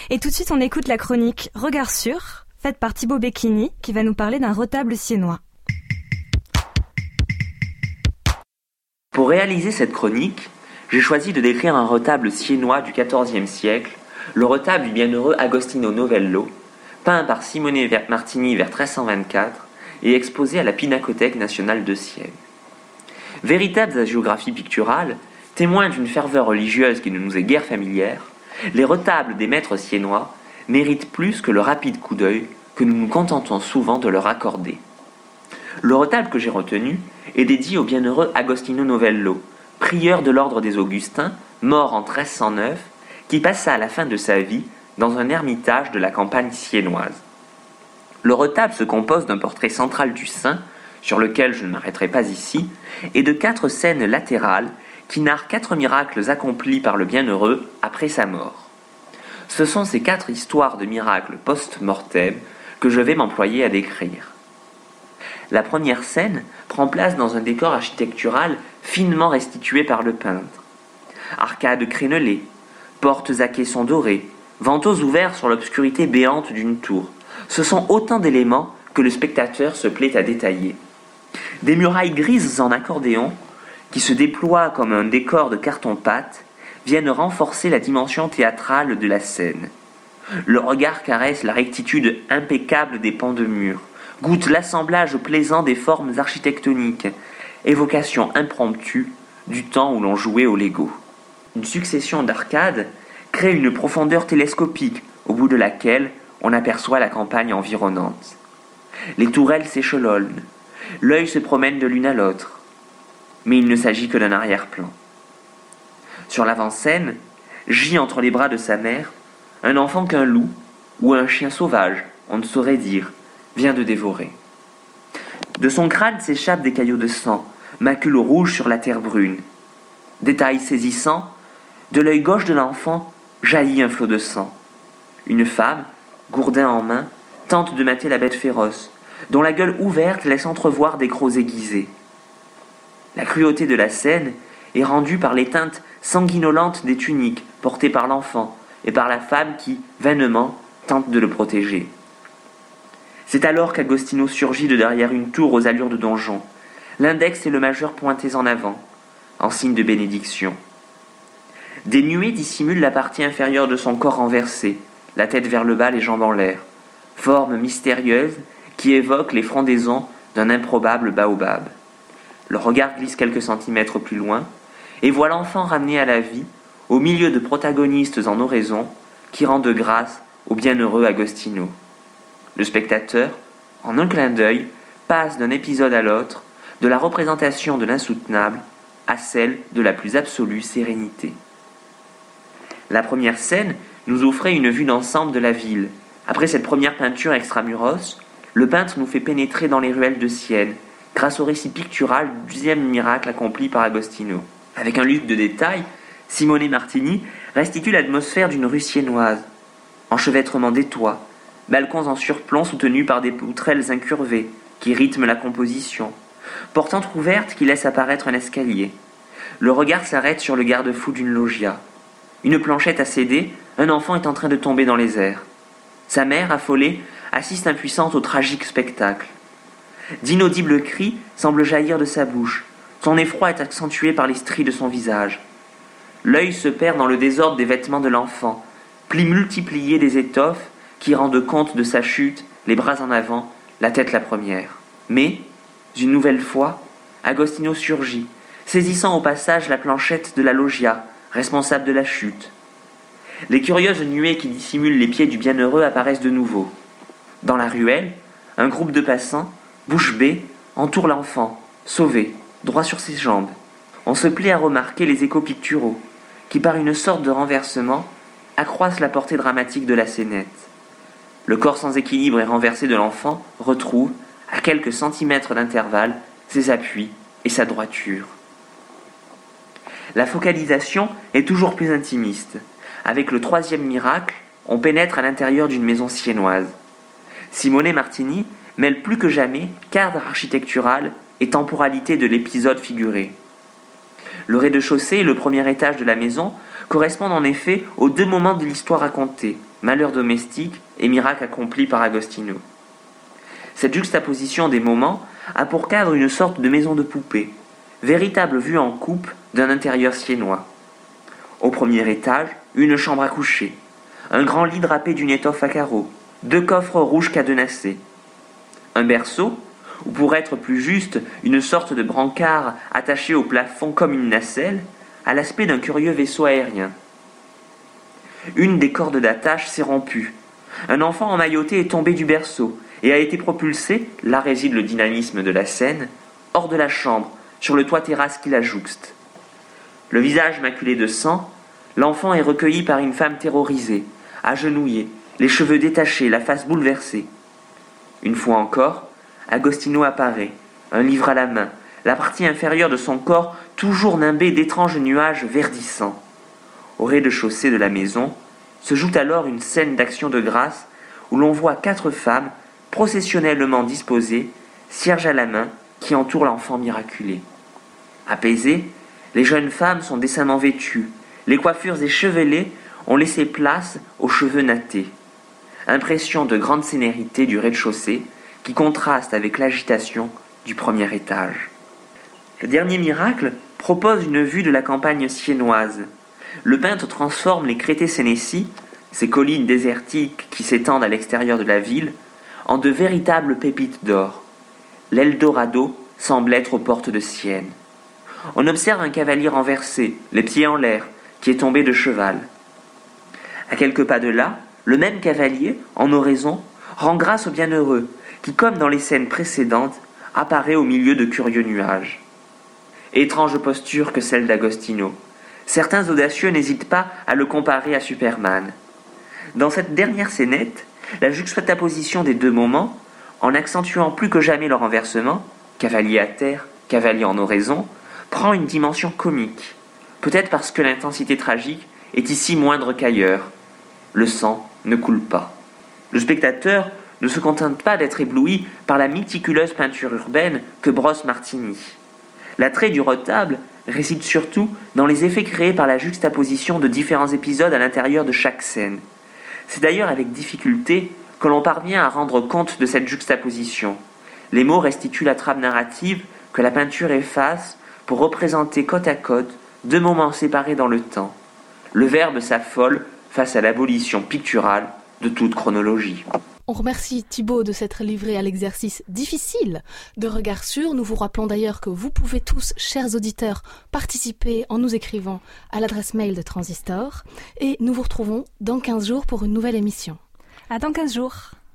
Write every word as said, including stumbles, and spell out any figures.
Et tout de suite, on écoute la chronique Regard sûr, faite par Thibaut Becchini, qui va nous parler d'un retable siennois. Pour réaliser cette chronique, j'ai choisi de décrire un retable siennois du quatorzième siècle, le retable du bienheureux Agostino Novello, peint par Simone Martini vers treize cent vingt-quatre et exposé à la Pinacothèque nationale de Sienne. Véritables hagiographie picturale, témoins d'une ferveur religieuse qui ne nous est guère familière, les retables des maîtres siennois méritent plus que le rapide coup d'œil que nous nous contentons souvent de leur accorder. Le retable que j'ai retenu est dédié au bienheureux Agostino Novello, prieur de l'ordre des Augustins, mort en treize cent neuf, qui passa à la fin de sa vie dans un ermitage de la campagne siennoise. Le retable se compose d'un portrait central du saint, sur lequel je ne m'arrêterai pas ici, et de quatre scènes latérales qui narrent quatre miracles accomplis par le bienheureux après sa mort. Ce sont ces quatre histoires de miracles post-mortem que je vais m'employer à décrire. La première scène prend place dans un décor architectural finement restitué par le peintre. Arcades crénelées, portes à caissons dorés, vantaux ouverts sur l'obscurité béante d'une tour. Ce sont autant d'éléments que le spectateur se plaît à détailler. Des murailles grises en accordéon, qui se déploient comme un décor de carton-pâte, viennent renforcer la dimension théâtrale de la scène. Le regard caresse la rectitude impeccable des pans de murs, goûte l'assemblage plaisant des formes architectoniques, évocation impromptue du temps où l'on jouait au Lego. Une succession d'arcades crée une profondeur télescopique au bout de laquelle on aperçoit la campagne environnante. Les tourelles s'échelonnent, l'œil se promène de l'une à l'autre, mais il ne s'agit que d'un arrière-plan. Sur l'avant-scène, gît entre les bras de sa mère un enfant qu'un loup ou un chien sauvage, on ne saurait dire, vient de dévorer. De son crâne s'échappent des caillots de sang, macules rouges sur la terre brune. Détail saisissant, de l'œil gauche de l'enfant jaillit un flot de sang. Une femme, gourdin en main, tente de mater la bête féroce, dont la gueule ouverte laisse entrevoir des crocs aiguisés. La cruauté de la scène est rendue par les teintes sanguinolentes des tuniques portées par l'enfant et par la femme qui, vainement, tente de le protéger. C'est alors qu'Agostino surgit de derrière une tour aux allures de donjon, l'index et le majeur pointés en avant, en signe de bénédiction. Des nuées dissimulent la partie inférieure de son corps renversé, la tête vers le bas, les jambes en l'air, forme mystérieuse qui évoque les frondaisons d'un improbable baobab. Le regard glisse quelques centimètres plus loin, et voit l'enfant ramené à la vie, au milieu de protagonistes en oraison, qui rendent grâce au bienheureux Agostino. Le spectateur, en un clin d'œil, passe d'un épisode à l'autre, de la représentation de l'insoutenable à celle de la plus absolue sérénité. La première scène nous offrait une vue d'ensemble de la ville. Après cette première peinture extramuros, le peintre nous fait pénétrer dans les ruelles de Sienne, grâce au récit pictural du deuxième miracle accompli par Agostino. Avec un luxe de détails, Simone Martini restitue l'atmosphère d'une rue siennoise. Enchevêtrement des toits, balcons en surplomb soutenus par des poutrelles incurvées qui rythment la composition, portes entrouvertes qui laissent apparaître un escalier. Le regard s'arrête sur le garde-fou d'une loggia. Une planchette a cédé, un enfant est en train de tomber dans les airs. Sa mère, affolée, assiste impuissante au tragique spectacle. D'inaudibles cris semblent jaillir de sa bouche. Son effroi est accentué par les stries de son visage. L'œil se perd dans le désordre des vêtements de l'enfant, plis multipliés des étoffes qui rendent compte de sa chute, les bras en avant, la tête la première. Mais, une nouvelle fois, Agostino surgit, saisissant au passage la planchette de la loggia, responsable de la chute. Les curieuses nuées qui dissimulent les pieds du bienheureux apparaissent de nouveau. Dans la ruelle, un groupe de passants, bouche bée, entoure l'enfant, sauvé, droit sur ses jambes. On se plaît à remarquer les échos picturaux, qui par une sorte de renversement, accroissent la portée dramatique de la scénette. Le corps sans équilibre et renversé de l'enfant retrouve, à quelques centimètres d'intervalle, ses appuis et sa droiture. La focalisation est toujours plus intimiste. Avec le troisième miracle, on pénètre à l'intérieur d'une maison siennoise. Simone Martini mêle plus que jamais cadre architectural et temporalité de l'épisode figuré. Le rez-de-chaussée et le premier étage de la maison correspondent en effet aux deux moments de l'histoire racontée, malheur domestique et miracle accompli par Agostino. Cette juxtaposition des moments a pour cadre une sorte de maison de poupée, véritable vue en coupe d'un intérieur siennois. Au premier étage, une chambre à coucher, un grand lit drapé d'une étoffe à carreaux, deux coffres rouges cadenassés, un berceau, ou pour être plus juste, une sorte de brancard attaché au plafond comme une nacelle, à l'aspect d'un curieux vaisseau aérien. Une des cordes d'attache s'est rompue. Un enfant emmailloté est tombé du berceau et a été propulsé, là réside le dynamisme de la scène, hors de la chambre, sur le toit terrasse qui la jouxte. Le visage maculé de sang, l'enfant est recueilli par une femme terrorisée, agenouillée, les cheveux détachés, la face bouleversée. Une fois encore, Agostino apparaît, un livre à la main, la partie inférieure de son corps toujours nimbée d'étranges nuages verdissants. Au rez-de-chaussée de la maison se joue alors une scène d'action de grâce où l'on voit quatre femmes processionnellement disposées, cierges à la main, qui entourent l'enfant miraculé. Apaisées, les jeunes femmes sont décemment vêtues, les coiffures échevelées ont laissé place aux cheveux nattés. Impression de grande sénérité du rez-de-chaussée qui contraste avec l'agitation du premier étage. Le dernier miracle propose une vue de la campagne siennoise. Le peintre transforme les Crété-Sénécie, ces collines désertiques qui s'étendent à l'extérieur de la ville, en de véritables pépites d'or. L'Eldorado semble être aux portes de Sienne. On observe un cavalier renversé, les pieds en l'air, qui est tombé de cheval. À quelques pas de là, le même cavalier, en oraison, rend grâce au bienheureux, qui, comme dans les scènes précédentes, apparaît au milieu de curieux nuages. Étrange posture que celle d'Agostino. Certains audacieux n'hésitent pas à le comparer à Superman. Dans cette dernière scénette, la juxtaposition des deux moments, en accentuant plus que jamais leur renversement, cavalier à terre, cavalier en oraison, prend une dimension comique, peut-être parce que l'intensité tragique est ici moindre qu'ailleurs. Le sang ne coule pas. Le spectateur ne se contente pas d'être ébloui par la méticuleuse peinture urbaine que brosse Martini. L'attrait du retable réside surtout dans les effets créés par la juxtaposition de différents épisodes à l'intérieur de chaque scène. C'est d'ailleurs avec difficulté que l'on parvient à rendre compte de cette juxtaposition. Les mots restituent la trame narrative que la peinture efface pour représenter côte à côte deux moments séparés dans le temps. Le verbe s'affole face à l'abolition picturale de toute chronologie. On remercie Thibaut de s'être livré à l'exercice difficile de Regard Sûr. Nous vous rappelons d'ailleurs que vous pouvez tous, chers auditeurs, participer en nous écrivant à l'adresse mail de Transistor. Et nous vous retrouvons dans quinze jours pour une nouvelle émission. À dans quinze jours.